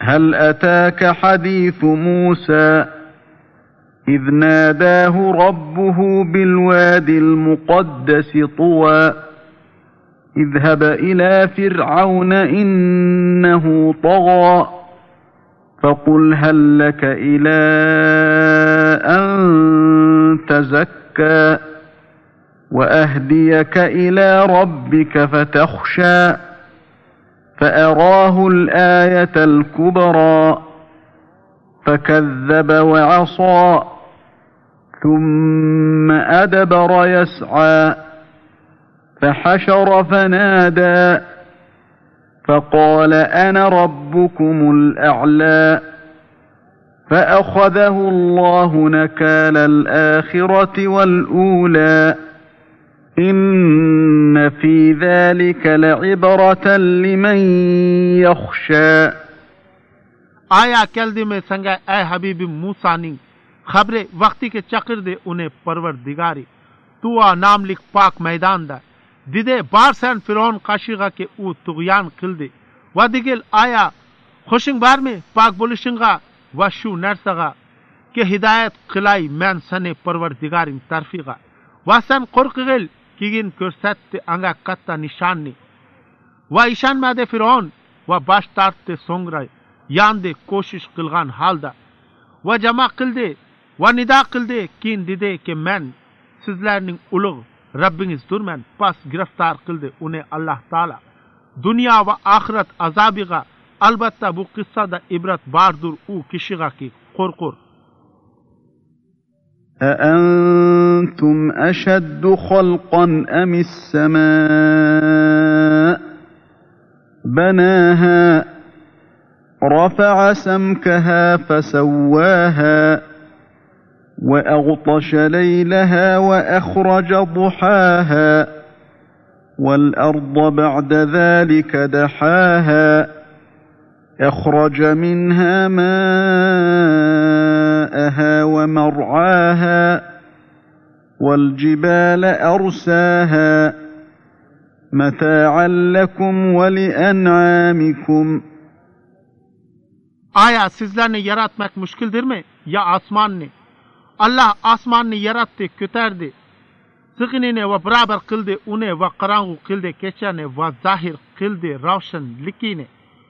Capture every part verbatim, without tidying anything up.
هل أتاك حديث موسى إذ ناداه ربه بالواد المقدس طوى اذهب إلى فرعون إنه طغى فقل هل لك إلى أن تزكى وأهديك إلى ربك فتخشى فأراه الآية الكبرى فكذب وعصى ثم أدبر يسعى فحشر فنادى فقال أنا ربكم الأعلى فأخذه الله نكال الآخرة والأولى إن في ذلك لعبرة لمن يخشى. आया कैलदी में संगा ए हबीबी मूसा नी खबरे वक्ती के चक्र दे उन्हें परवरदिगारी तुआ नाम लिख पाक मैदान दा दिदे बार सैन फिरौन काशिगा के ऊ तुगयान खिलदे वदिगिल आया खुशिंग बार में पाक बोलिशिंगा वशु नरसगा के हिदायत खिलाई मैन सने परवरदिगारिन तरफीगा वसन कुरकिल किगिन कुरसत अंगा कत्ता निशानी व ईशान मादे फिरौन व बाश्तार ते सोंगराय यानदे कोशिश किलगान हालदा व जमा किलदे व निदा किलदे कीन दिदे के मैन सिजलैनिंग उलग रबिंग इस दुरमैन पास गिरफ्तार किलदे उन्हें अल्लाह ताला दुनिया व आखिरत अजाबिगा अलबत्ता वो किस्सा दा इबरत बारदुर ऊ किशिगा की कुरकुर أأنتم أشد خلقا أم السماء بناها رفع سمكها فسواها وأغطش ليلها وأخرج ضحاها والأرض بعد ذلك دحاها أخرج منها ماءها ومرعاها والجبال أرساها متاعا لكم ولأنعامكم. आया सिजला ने yaratmak müşkildir mi ya asman ne? Allah asman ne yarattı küterdi. Sıgını ne ve beraber kıldı une ve karangu kıldı keçane ve zahir kıldı ravşan likine.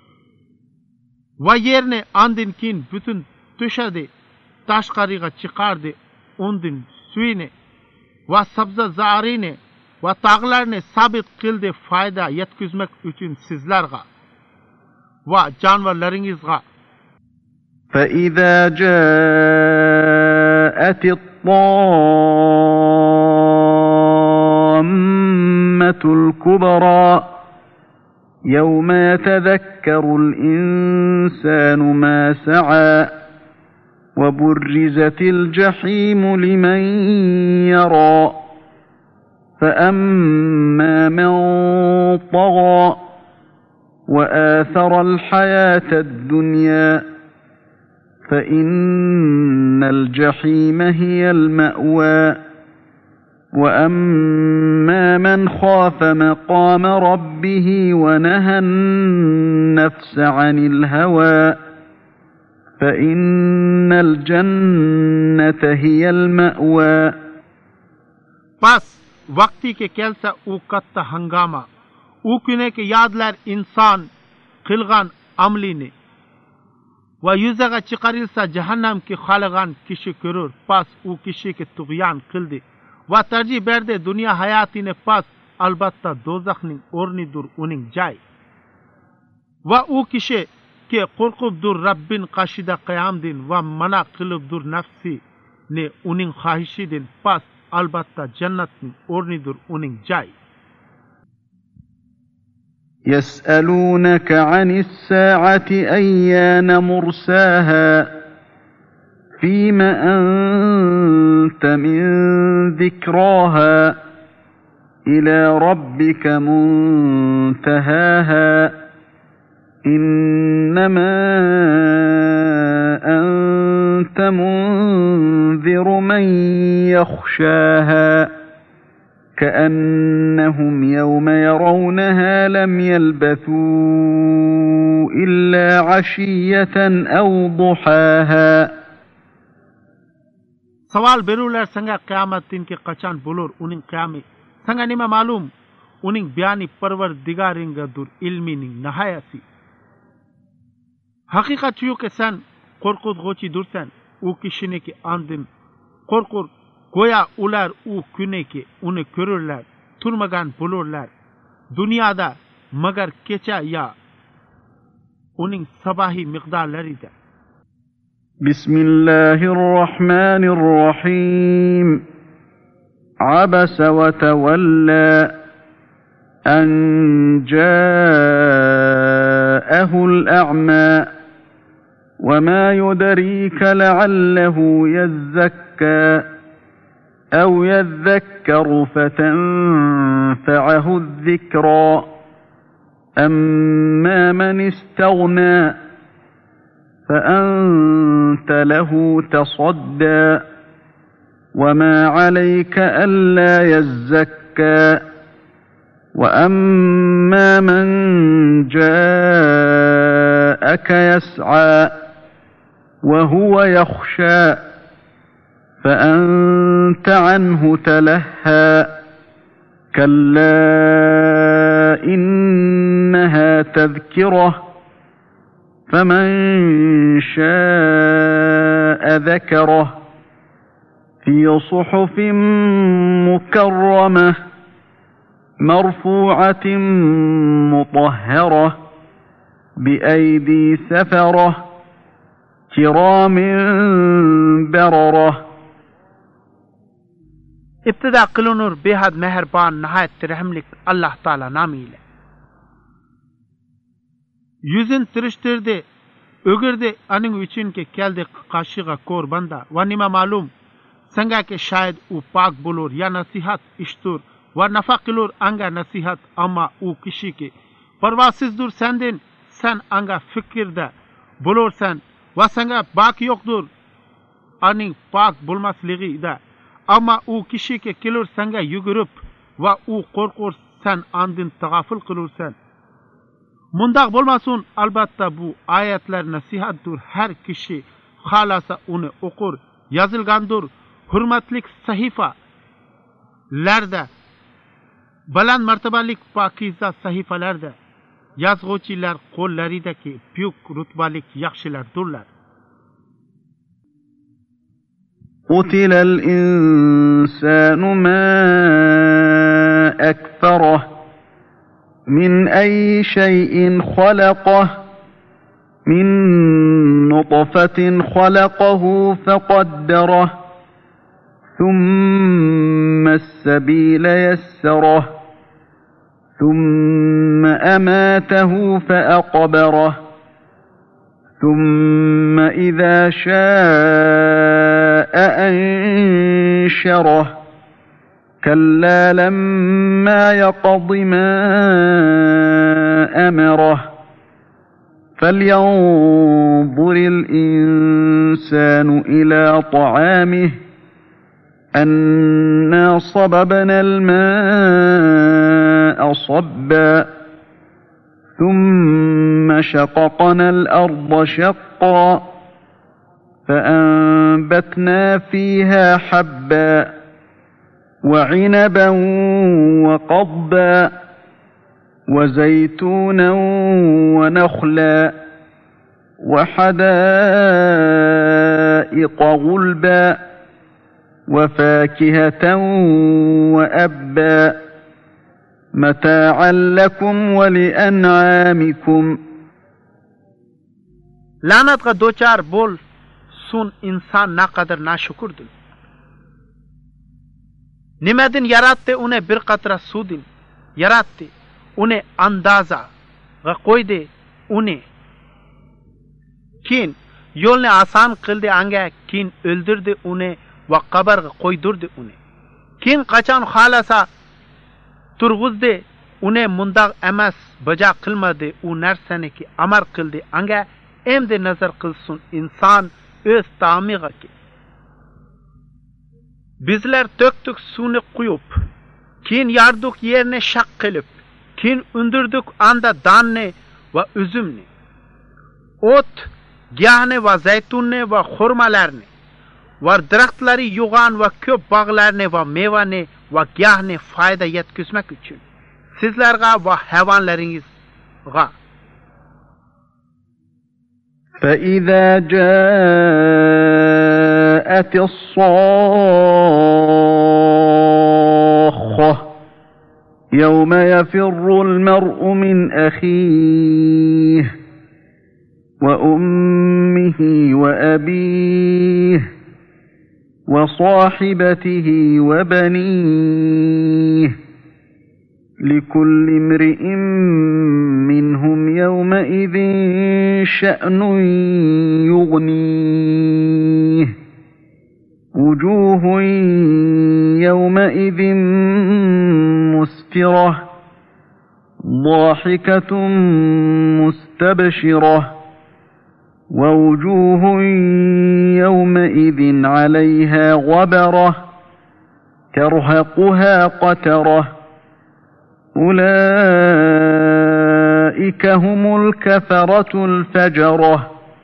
Ve yerine andin kin bütün tüşedi taşkarıga çıkardı ondin suyine ve sabza zarine ve tağlarını sabit kıldı fayda yetkizmek için sizlerga ve canvarlarınızga. فإذا جاءت الطامة الكبرى يوم يتذكر الإنسان ما سعى وبرزت الجحيم لمن يرى فأما من طغى وآثر الحياة الدنيا فإن الجحيم هي المأوى وأما من خاف مقام ربه ونهى النفس عن الهوى فإن الجنة هي المأوى. बस वक्ती के केलसा ऊ कत्ता हंगामा ऊ कुने के यादलार इंसान खिलगान अमली ने व युजगा चिकरिलसा जहन्नम के खालगान किशी करूर पास ऊ किशी के तुगयान खिलदे व तरजी बैरदे दुनिया हयाती ने पास अलबत्ता दोजख ने ओरनी दूर उनिंग जाए व ऊ किशे के कुरकुब दूर रब्बिन काशिदा क़याम दिन व मना किलब दूर नफ्सी ने उनिंग ख्वाहिशी दिन पास अलबत्ता जन्नत ने ओरनी दूर उनिंग जाए. يسألونك عن الساعة أيان مرساها فيم أنت من ذكراها إلى ربك منتهاها إنما أنت منذر من يخشاها كأنهم يوم يرونها لم يلبثوا إلا عشية أو ضحاها. सवाल berular sanga qiyamat tin ke qachan bulur uning qiyami sanga nima malum uning biyani parvardigaringa dur ilmining nihayasi. Haqiqat shu ki sen qo'rqut g'ochi dursan u kishiniki andin qo'rqur go'ya ular u kuniki uni ko'rurlar turmagan bo'lurlar dunyoda magar kecha ya uning sabahi miqdorlarida. Bismillahir Rahmanir Rahim. Abasa wa tawalla an ja'ahu al-a'ma وما يدريك لعله يزكى أو يذكر فتنفعه الذكرى أما من استغنى فأنت له تصدى وما عليك ألا يزكى وأما من جاءك يسعى وهو يخشى فأنت عنه تلهى كلا إنها تذكرة فمن شاء ذكره في صحف مكرمة مرفوعة مطهرة بأيدي سفرة كرام بررة. İptida qılınır behad meherban nihayet rahimlik Allah Taala namıyla. Yüzün tirishtirdi, ögirdi aning üçün ke keldi qashiga korbanda va nima ma'lum sanga ke shayad u pak bulur ya nasihat ishtur va nafaqilur anga nasihat amma u kishi ke parvasizdur sendin sen anga fikirda bulursan va sanga bak yokdur aning pak bulmasligida amma u kishi ke kelur sanga yugurib va u qo'rqur sen andin tag'afil qilursan. Mundaq bo'lmasin albatta bu oyatlar nasihatdir har kishi xalasa uni o'qir yozilgandir hurmatlik sahifa larda baland martabalik pokiza sahifalarda yozg'uvchilar qo'llaridagi buyuk rutbalik yaxshilardirlar. قتل الإنسان ما أكفره من أي شيء خلقه من نطفة خلقه فقدره ثم السبيل يسره ثم أماته فأقبره ثم إذا شاء أنشره كلا لما يقض ما أمره فلينظر الإنسان إلى طعامه أنا صببنا الماء صبا ثم شققنا الأرض شقا فأنبتنا فيها حبا وعنبا وقضبا وزيتونا ونخلا وحدائق غلبا وفاكهة وأبا متاعا لكم ولأنعامكم. Lanatga dochar bo'l sun inson naqadar nashukurdil. Nimadin yaratdi uni bir qatra suvdin yaratdi uni andaza va qo'ydi uni keyin yo'lni oson qildi anga keyin o'ldirdi uni va qabrga qo'ydirdi uni keyin qachon xolasa turg'izdi uni mundaq emas bajo qilmadi u narsaniki amar qildi anga endi nazar qilsin inson o'z ta'miga. Bizler töktük suni quyup, keyin yardık yerine shaq qilib, keyin undirdik anda danni va üzümni. ot, giyahni va zaytunni va xurmalarni va daraxtları yo'g'an va ko'p bog'larni va mevani va giyahni foyda yetkazmak uchun sizlarga va hayvonlaringizga. فإذا جاءت الصاخة يوم يفر المرء من أخيه وأمه وأبيه وصاحبته وبنيه لكل امرئ منهم يومئذ شأن يغنيه وجوه يومئذ مسفرة ضاحكة مستبشرة ووجوه يومئذ عليها غبرة ترهقها قترة أولئك هم الكفرة الفجرة.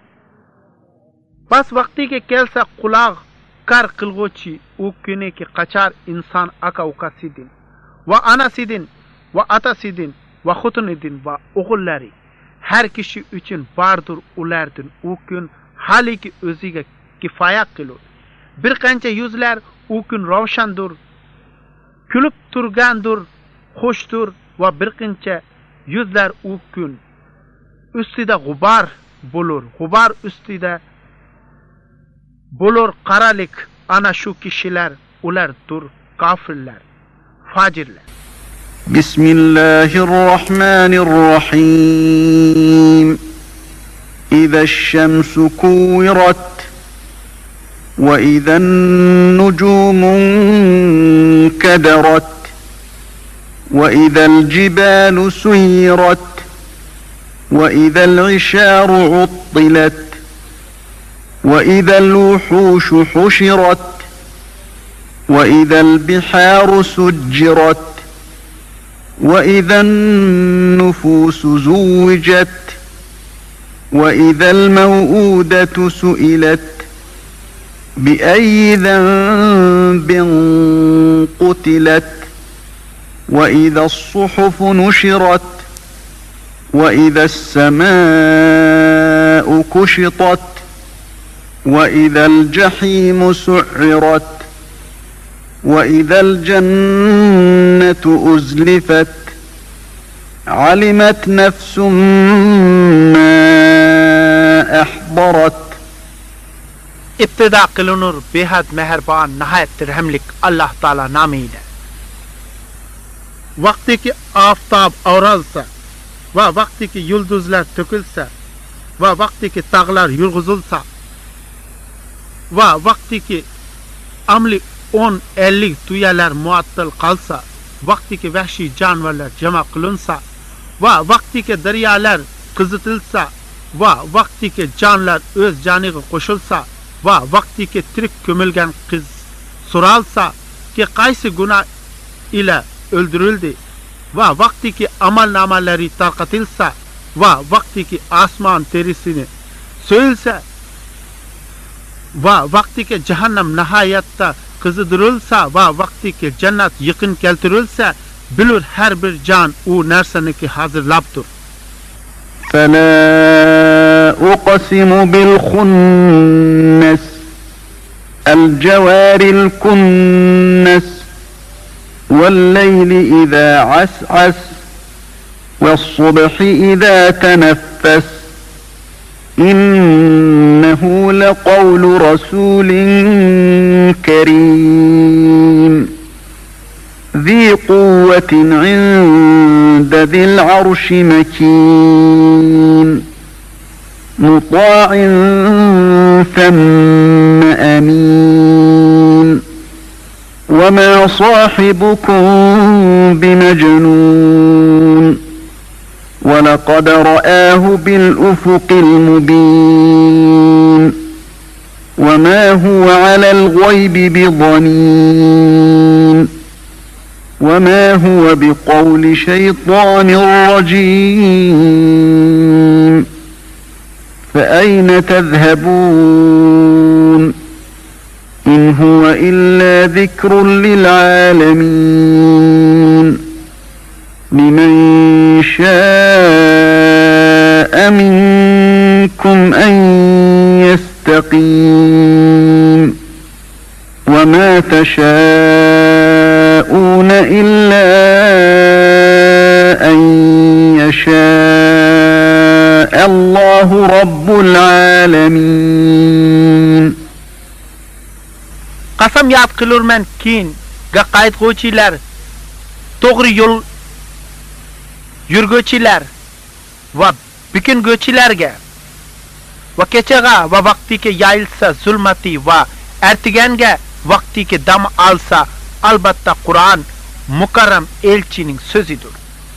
Bas vaqti ke kelsa quloq kar qilg'uvchi u kuni ki qachar inson aka ukasidin va anasidin va atasidin va xotinidin va o'g'illari har kishi uchun bardur ulardan u kun haliki o'ziga kifoya qilur. Bir qancha yuzlar u kun ravshandur, kulib turgandur, xushdur va bir qancha yuzlar u kun ustida g'ubor bo'lur. G'ubor ustida bo'lur qaralik. Ana shu kishilar ulardir kofirlar, fajirlar. بسم الله الرحمن الرحيم إذا الشمس كورت وإذا النجوم انكدرت وإذا الجبال سيرت وإذا العشار عطلت وإذا الوحوش حشرت وإذا البحار سجرت وإذا النفوس زوجت وإذا الموءودة سئلت بأي ذنب قتلت وإذا الصحف نشرت وإذا السماء كشطت وإذا الجحيم سعرت وإذا الجنة أزلفت علمت نفس ما أحضرت. ابتدا قلنور بهاد مهربان نهایت رحمlik Allah Taala namıyla. Vakti ki aftab avralsa ve vakti ki yıldızlar tökülse ve vakti ki dağlar yurguzulsa ve vakti ki amli on elli tuyalar muattal kalsa, vakti ki vahşi canvarlar cema kılınsa ve vakti ki deryalar kızıtılsa ve vakti ki canlar öz caniga koşulsa ve vakti ki tirik kömülgen kız soralsa ki qaysi günah ile öldürüldü ve vakti ki amal namaları tarqatilsa ve vakti ki asman terisini söylse ve vakti ki cehennem nihayatta kızıdırılsa ve vakti ki cennet yakın keltirilse bilur her bir can o nerseniki hazırlaptır. فَلَا أُقْسِمُ بِالْخُنَّسِ الْجَوَارِ الْكُنَّسِ وَاللَّيْلِ إِذَا عَسْعَسَ وَالصُّبْحِ إِذَا تَنَفَّسَ إِنَّهُ لَقَوْلُ رَسُولٍ كَرِيمٍ ذِي قُوَّةٍ عِندَ ذِي الْعَرْشِ مَكِينٍ مُطَاعٍ ثَمَّ أَمِينٍ وَمَا صَاحِبُكُم بِمَجْنُونٍ وَلَقَدْ رَآهُ بِالْأُفُقِ الْمُبِينِ وَمَا هُوَ عَلَى الْغَيْبِ بِضَنِينٍ وَمَا هُوَ بِقَوْلِ شَيْطَانٍ رَجِيمٍ فأين تذهبون إن هو إلا ذكر للعالمين لمن شاء منكم أن يستقيم وما تشاءون إلا أن يشاء الله رب العالمين. Qasam yad qilurman keyin qaytg'uvchilar, to'g'ri yo'l yurguvchilar va bikingo'chilarga va kechaga va vaqtiga yayilsa zulmati va ertiganga vaqtiga dam alsa albatta Qur'on mukarram elchining so'zidir.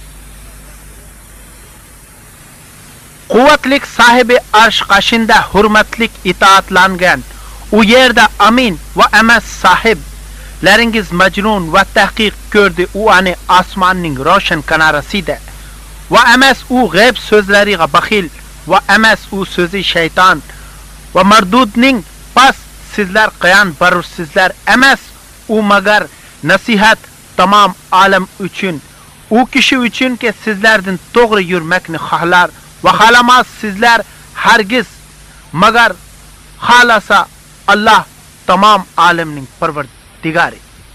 Quvvatlik sahibi arsh qashinda hurmatlik itoatlangan u yerda amin va emas sahib laringiz majnun va tahqiq ko'rdi u ani osmonning roshan kanarasida va emas u g'ayb so'zlariga baxil va emas u so'zi shayton va mardudning pas sizlar qiyon barursizlar emas u magar nasihat tamom olam uchun u kishi uchunki sizlardan to'g'ri yurmakni xohlar va xohlamas sizlar hargiz magar xolasa Allah tamam alemning parvardigari.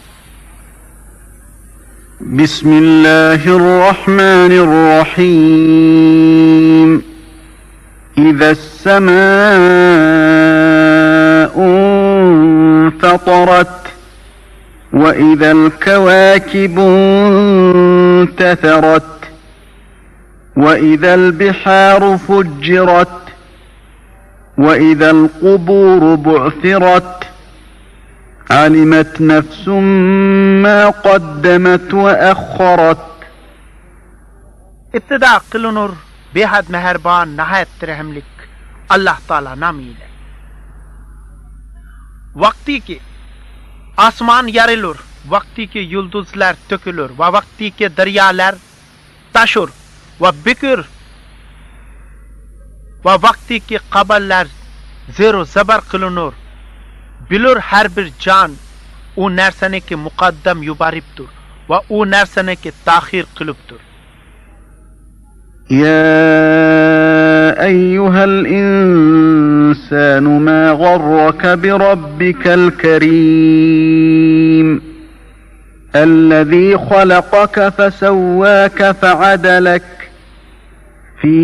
Bismillahirrahmanirrahim. إذا السماء انفطرت وإذا الكواكب انتثرت وإذا البحار فجرت وإذا القبور بعثرت علمت نفس ما قدمت وأخرت. ابتداء قلنور बेहद मेहरबान नहायत रहमलिक अल्लाह ताला नामीले वक्ति के आसमान yarilur vaqti ki yulduzlar tökülür ve vaqti ki deryalar taşur ve bükür ve vaqti ki qaballar zero zabar kılınır bilur her bir can o nersene ki mukaddem yubariptur ve o nersene ki tahir kılıptur. يا أيها الإنسان ما غرك بربك الكريم الذي خلقك فسواك فعدلك في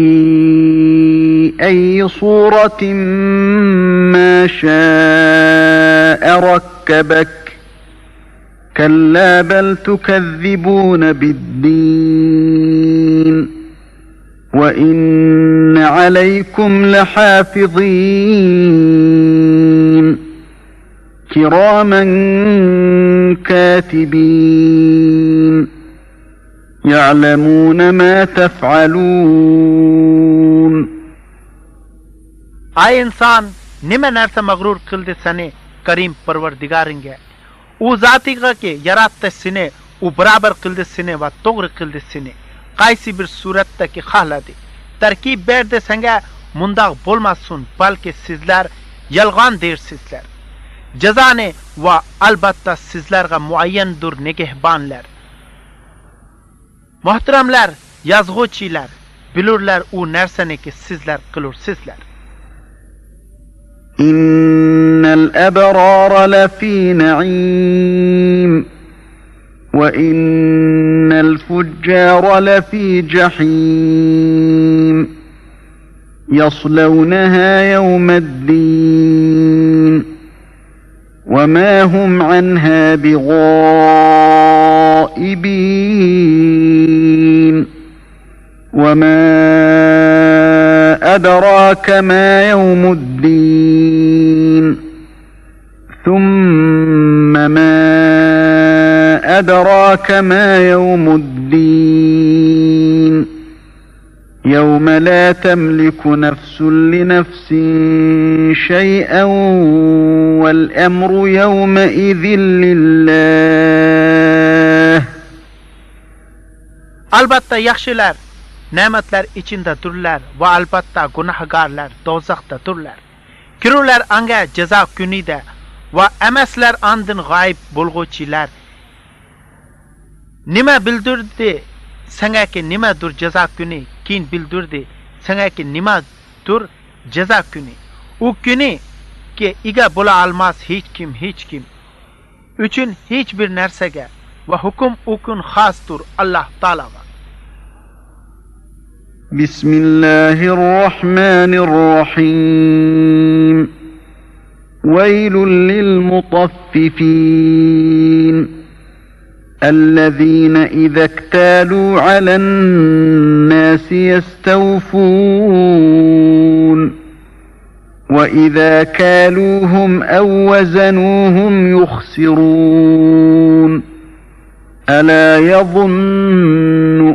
أي صورة ما شاء ركبك كلا بل تكذبون بالدين وإن عليكم لحافظين كراما كاتبين يعلمون ما تفعلون. Ay insan nime nerse mağrur kıldı seni karim parvardigarınge o zatiga ki yarattı seni o beraber kıldı seni ve doğru kıldı seni qaysi bir suratdaki xohladi tarkib berdi senga mundaq bo'lmasin balki sizlar yolg'on dersizlar jazoni va albatta sizlarga muayyandur nigehbonlar. Muhtaramlar yozg'uvchilar bilurlar u narsani ki sizlar qilursizlar. innal abrara lafi na'im وإن الفجار لفي جحيم يصلونها يوم الدين وما هم عنها بغائبين وما أدراك ما يوم الدين ثم ما أدراك ما يوم الدين يوم لا تملك نفس لنفس شيئا والأمر يومئذ لله. Albatta yaxshilar ne'matlar içindedirler ve albatta günahkarlar dozaxdadirlar. Kirular anga jazo kunida ve emaslar andin g'oyib bo'lg'uvchilar. Nima bildirdi sangaki nimadir jazo kuni, keyin bildirdi sangaki nimadir jazo kuni. U kuni ki ega bo'la olmas hech kim hech kim uchun hech bir narsaga va hukm u kun xosdir Alloh taologa. Bismillahirrahmanirrahim. Veylul lil mutaffifin. الذين إذا اكتالوا على الناس يستوفون وإذا كالوهم أو وزنوهم يخسرون ألا يظن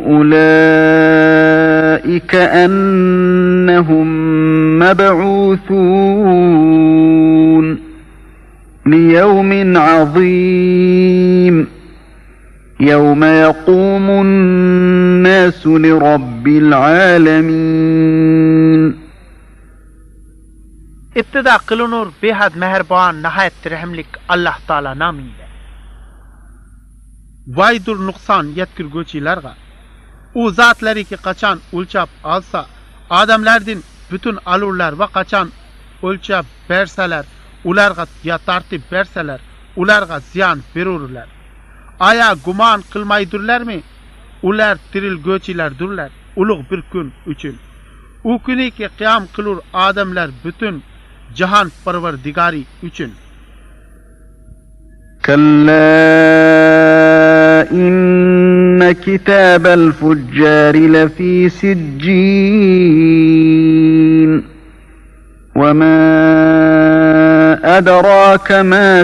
أولئك أنهم مبعوثون ليوم عظيم يوم يقوم الناس لرب العالمين. İptida kılınır behad meherban nihayet rahimlik Allah Taala namıyla. Vaydur nuksan yetkirgüçilerga. O zatları ki kaçan ölçap alsa, adamlardan bütün alurlar ve kaçan ölçap berseler, ularga ya tartip berseler, ularga ziyan verirler. Aya guman kılmaydırlar mı? Ular tirilgöçilerdirler. Ulug bir gün üçün. O günü ki kıyam kılır adamlar bütün cihan parvardigari üçün. Kalla inne kitabel fuccari lefî siccîn. Ve mâ edrake mâ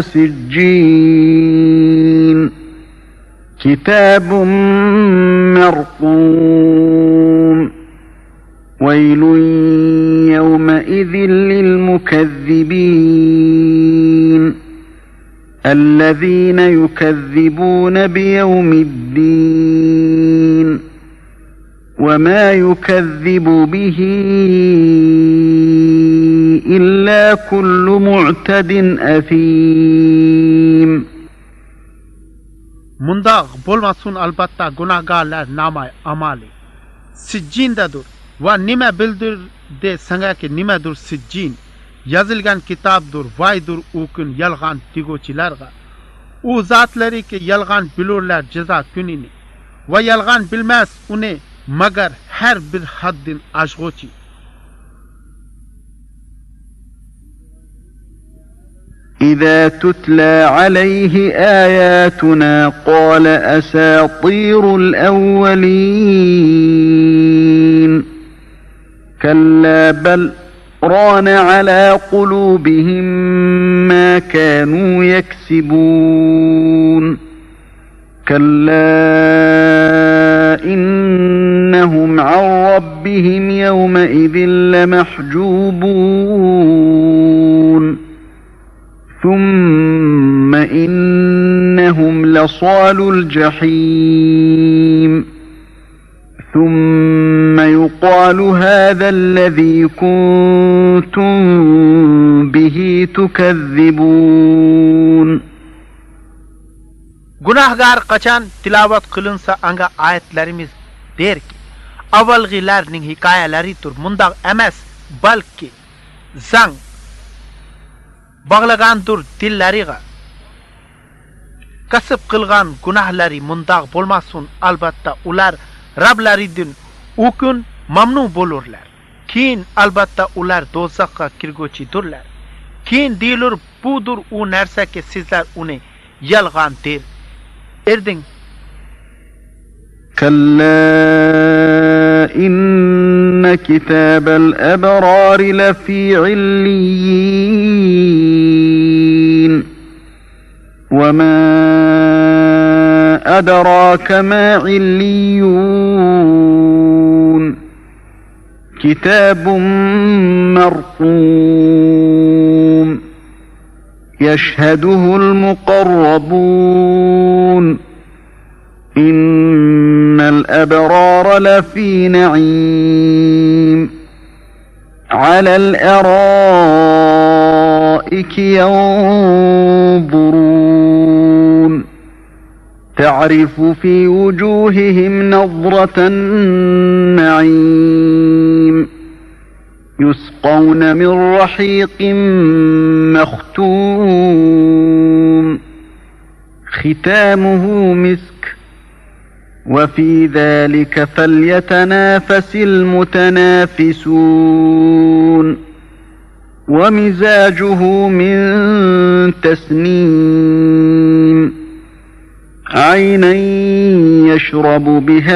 siccîn. كتاب مرقوم ويل يومئذ للمكذبين الذين يكذبون بيوم الدين وما يكذب به إلا كل معتد أثيم. Mundaq bolmasın albatta günahgarlar namay amali. Siccîndedir ve nime bildirdi sana ki nimedir siccîn. Yazılgan kitapdır, vaydır ukun yalgan digoçilerga. O zatları ki yalgan bilurlar ceza günini. Ve yalgan bilmez onu magar her bir haddin aşgoçi. إذا تتلى عليه آياتنا قال أساطير الأولين كلا بل ران على قلوبهم ما كانوا يكسبون كلا إنهم عن ربهم يومئذ لمحجوبون ثم إنهم لصال الجحيم ثم يقال هذا الذي كنتم به تكذبون. Günahgar kaçan tilavat kılınsa anga ayetlerimiz der ki avvalgilarning hikayeleridir mundaq emas balki zang bağlagandır dilleriga kasıp kılgan günahları mundaq bolmasın albatta ular Rablaridan o gün mamnun bolurlar. Keyin albatta ular dozaxga kirguvchidirlar. Keyin deyilur budur u narsa ki sizlar uni yalg'on der erding. كلا إن كتاب الأبرار لفي عليين وما أدراك ما عليون كتاب مرقوم يشهده المقربون إن الأبرار لفي نعيم على الأرائك ينظرون تعرف في وجوههم نضرة النعيم يسقون من رحيق مختوم ختامه مسك وفي ذلك فليتنافس المتنافسون ومزاجه من تسنيم عينا يشرب بها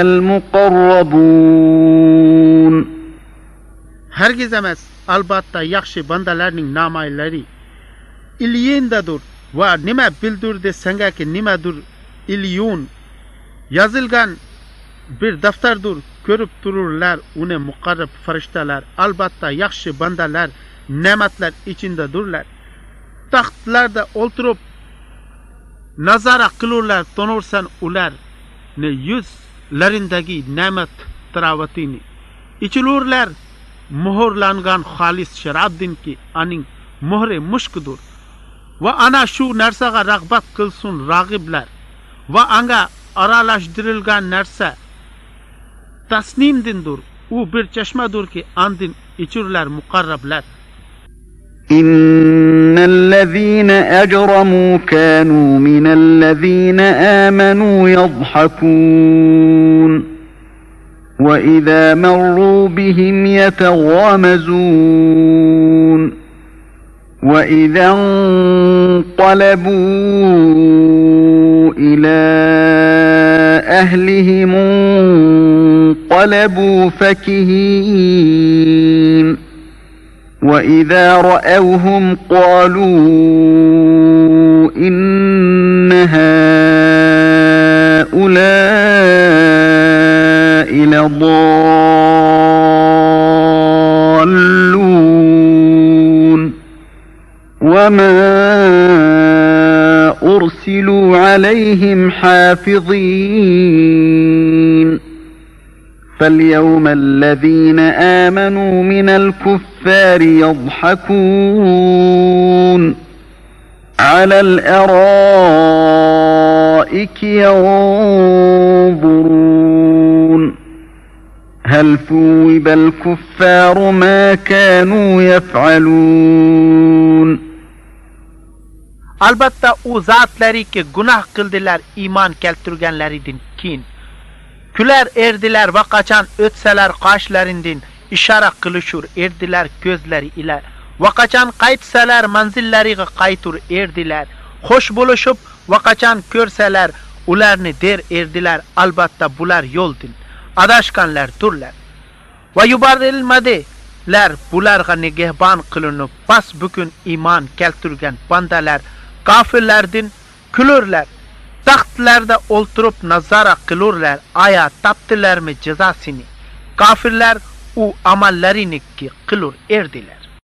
المقربون Hergiz emas, albatta yaxshi bandalarning namoylari illiyindadir va nima bildirdi sengaki nimadir illiyun yozilgan bir daftardir ko'rib tururlar uni muqarrab farishtalar albatta yaxshi bandalar ne'matlar ichindadirlar taxtlarda o'ltirib nazara qilurlar tonursan ular ne yuzlarindagi ne'mat travatini ichilurlar muhrlangan xolis sharobdinki aning muhri mushkdir va ana shu narsaga rag'bat qilsin rag'iblar va anga aralashtirilgan narsa tasnimdindir u bir chashmadurki andin ichurlar muqarrablar إن الذين أجرموا كانوا من الذين آمنوا يضحكون وإذا مروا بهم يتغامزون وإذا انقلبوا إلى أهلهم انقلبوا فكهين وإذا رأوهم قالوا إن هؤلاء لضالون وما أرسلوا عليهم حافظين فاليوم الذين آمنوا من الكفار يضحكون على الأرائك ينظرون هل ثوب الكفار ما كانوا يفعلون Albatta u zatlariki günah kıldılar iman keltirgenlerinden kin. Küler erdiler ve kaçan ötseler kaşlarından işara kılışur erdiler gözleri ile. Ve kaçan kaytseler manzilleri kaytur erdiler. Hoş buluşup ve kaçan körseler ularını der erdiler. Albatta bular yoldun. Adaşkanlar durlar. Ve yubarılmadılar bularga negehban kılınıp bas bugün iman keltirgen bandalar kafirlerden külürler. Taxtlarda olturup nazara kılurlar. Aya taptılar mı cezasını? Kafirler u amallerini ki kılur erdiler.